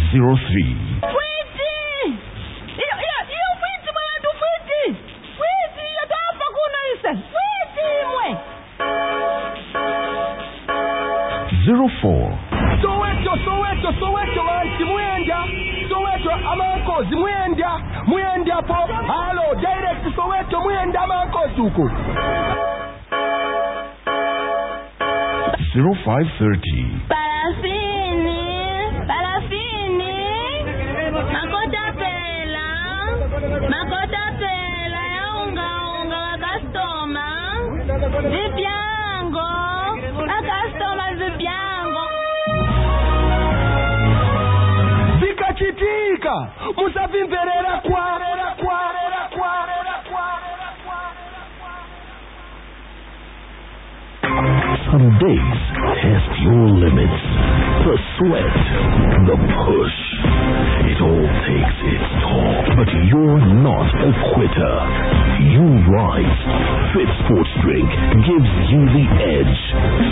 04. Soweto wanti mwenda. Soweto amankozi mwenda po. Hello, direct Soweto mwenda amankozi uko. 0530. Parafini. Makota pela ya unga wa customer. Vipyango. A customer vipyango. Vikachitika. Musavimverera kwa. Some days test your limits. The sweat, the push. It all takes its toll. But you're not a quitter. You rise. Fit Sports Drink gives you the edge.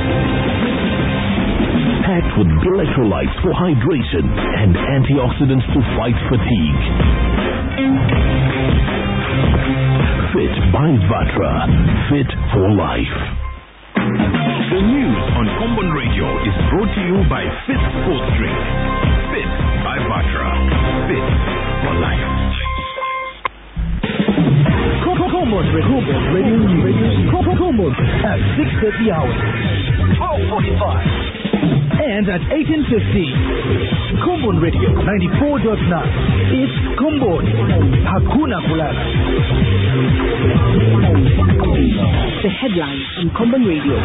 Packed with electrolytes for hydration and antioxidants to fight fatigue. Fit by Vatra. Fit for life. The news on Common Radio is brought to you by Fit Sports Drink. Fit by Vatra. Fit for life. Common Radio News. Common at 6:30 hours, 12:45, and at 18:50. Common Radio 94.9. It's Common. Hakuna kulala. The headlines on Common Radio.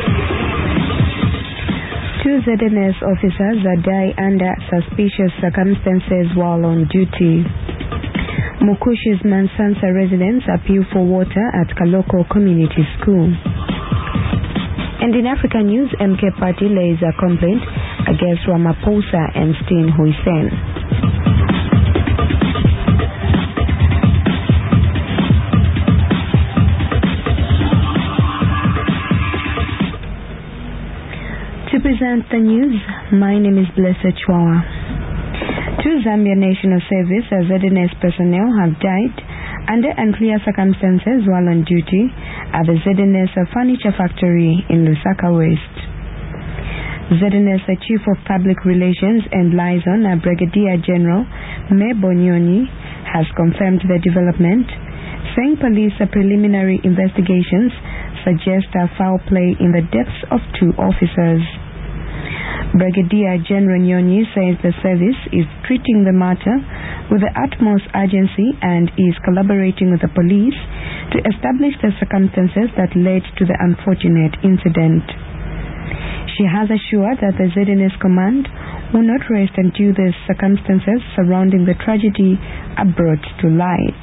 2 ZNS officers die under suspicious circumstances while on duty. Mukushi's Mansansa residents appeal for water at Kaloko Community School. And in African news, MK Party lays a complaint against Ramaphosa and Steen Hussein. To present the news, my name is Blessed Chwawa. 2 Zambia National Service ZNS personnel have died under unclear circumstances while on duty at the ZNS furniture factory in Lusaka West. ZNS Chief of Public Relations and Liaison, Brigadier General Mebo Nyoni, has confirmed the development, saying police preliminary investigations suggest foul play in the deaths of 2 officers. Brigadier General Nyoni says the service is treating the matter with the utmost urgency and is collaborating with the police to establish the circumstances that led to the unfortunate incident. She has assured that the ZNS command will not rest until the circumstances surrounding the tragedy are brought to light.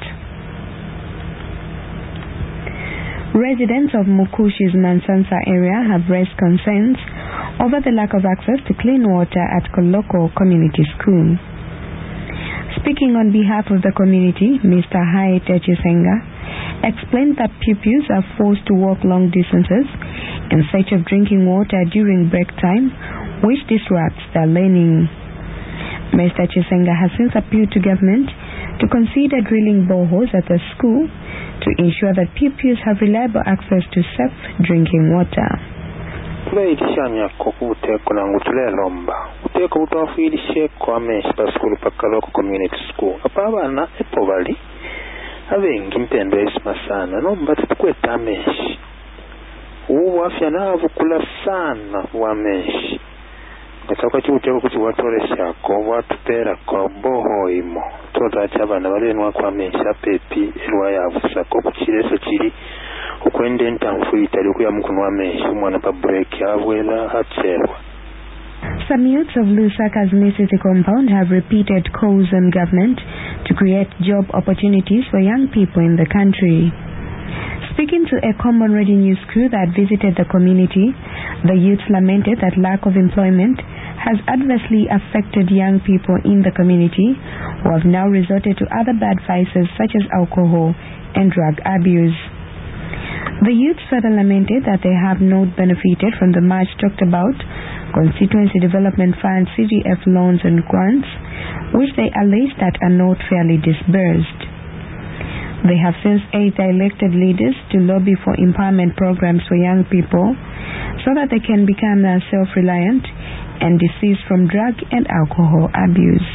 Residents of Mukushi's Mansansa area have raised concerns over the lack of access to clean water at Koloko Community School. Speaking on behalf of the community, Mr. Haite Chisenga explained that pupils are forced to walk long distances in search of drinking water during break time, which disrupts their learning. Mr. Chisenga has since appealed to government to consider drilling boreholes at the school to ensure that pupils have reliable access to safe drinking water. Tulayitishanya kokuteko nangu tulelomba uteko utafilishe kwa meshi pa school pa Kaloko Community School apa abana epo bali abengi mpendo esima sana nomba tukweta meshi ubu afya navukula sana wa meshi kataka chuteko kuti watoreshako watupera kwa boho imo totacha abana balenwa kwa meshi apepi elwa yavusako kuchireso chiri ukwende ntamfuita likuya mukunwa meshi umwana pa break yavwela hatserwa. Some youths of Lusaka's City compound have repeated calls on government to create job opportunities for young people in the country. Speaking to a Common Radio News crew that visited the community, the youths lamented that lack of employment has adversely affected young people in the community who have now resorted to other bad vices such as alcohol and drug abuse. The youth further lamented that they have not benefited from the much talked about Constituency Development Fund CDF loans and grants, which they allege that are not fairly disbursed. They have since urged the elected leaders to lobby for empowerment programs for young people so that they can become self-reliant and desist from drug and alcohol abuse.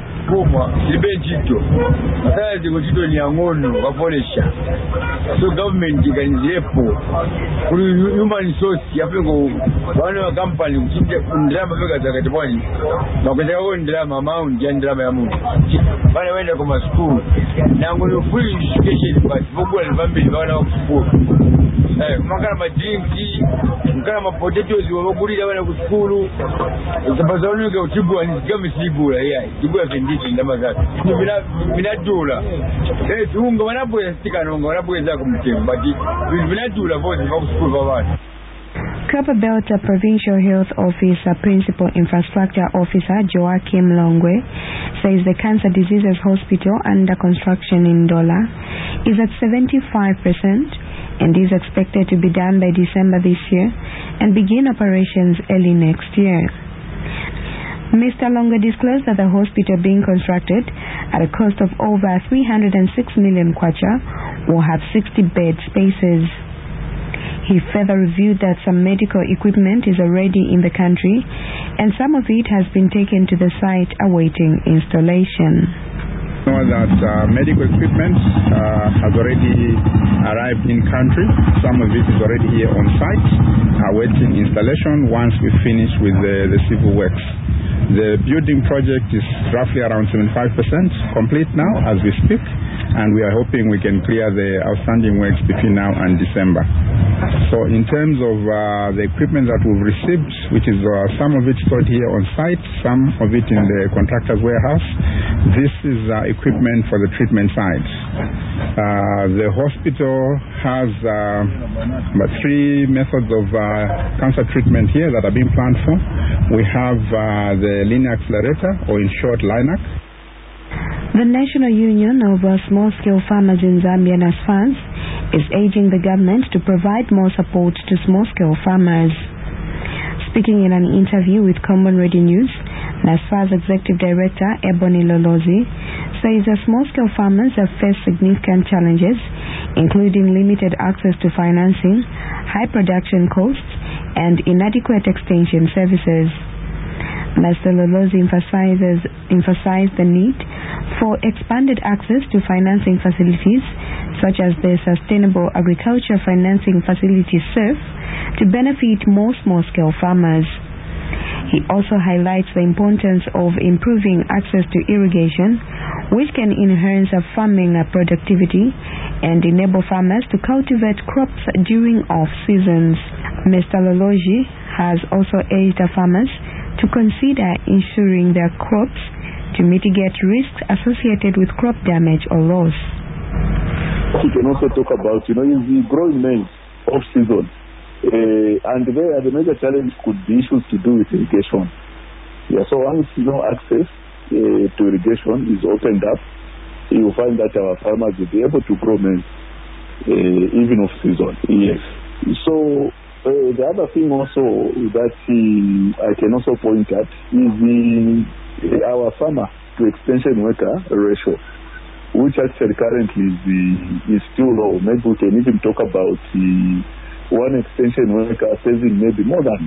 So government can human resource one company drama school now free education but school makama drinks makama potatoes wabagulira bana ku school zabazoni ga utibwa ni gami sigura tibwa venditi ndama zake binadula tunga wanapoya stika nonga wanapoya ku mtembo but binadula vozi ku school baba. Copper Belt Provincial Health Officer Principal Infrastructure Officer Joachim Longwe says the Cancer Diseases Hospital under construction in Ndola is at 75% and is expected to be done by December this year and begin operations early next year. Mr. Longwe disclosed that the hospital being constructed at a cost of over 306 million kwacha will have 60 bed spaces. He further revealed that some medical equipment is already in the country and some of it has been taken to the site awaiting installation. Know that medical equipment has already arrived in country. Some of it is already here on site awaiting installation once we finish with the civil works. The building project is roughly around 75% complete now as we speak, and we are hoping we can clear the outstanding works between now and December. So in terms of the equipment that we've received, which is some of it stored here on site, some of it in the contractor's warehouse, this is equipment for the treatment side. The hospital has about 3 methods of cancer treatment here that are being planned for. We have the linear accelerator, or in short LINAC. The National Union of Small-Scale Farmers in Zambia, NASFAS, is urging the government to provide more support to small-scale farmers. Speaking in an interview with Common Radio News, NASFAS Executive Director Ebony Lolozi says that small-scale farmers have faced significant challenges, including limited access to financing, high production costs, and inadequate extension services. Mr. Lolozi emphasized the need for expanded access to financing facilities such as the Sustainable Agriculture Financing Facility SURF to benefit more small-scale farmers. He also highlights the importance of improving access to irrigation, which can enhance farming productivity and enable farmers to cultivate crops during off-seasons. Mr. Lolozi has also urged farmers to consider insuring their crops to mitigate risks associated with crop damage or loss. We can also talk about, in the growing maize off-season, and there the major challenge could be issues to do with irrigation. So once access to irrigation is opened up, you will find that our farmers will be able to grow maize even off-season. Yes. So the other thing also that I can also point at is our farmer to extension worker ratio, which actually currently is still low. Maybe we can even talk about one extension worker saving maybe more than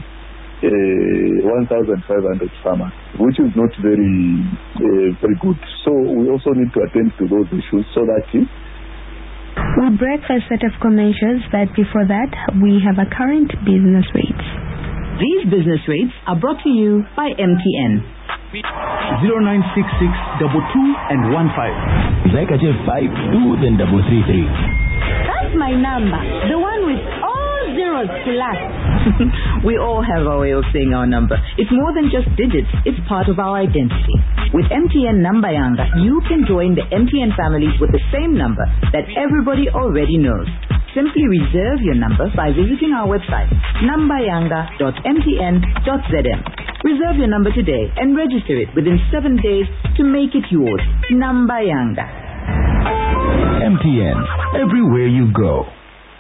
1,500 farmers, which is not very good. So we also need to attend to those issues so that we break a set of commercials, but before that, we have a current business rates. These business rates are brought to you by MTN. 0966 22 and 15. Executive 52 then 333. That's my number. The one with all zeros to last. We all have our way of saying our number. It's more than just digits. It's part of our identity. With MTN Nambayanga, you can join the MTN family with the same number that everybody already knows. Simply reserve your number by visiting our website, nambayanga.mtn.zm. Reserve your number today and register it within 7 days to make it yours. Nambayanga. MTN, everywhere you go.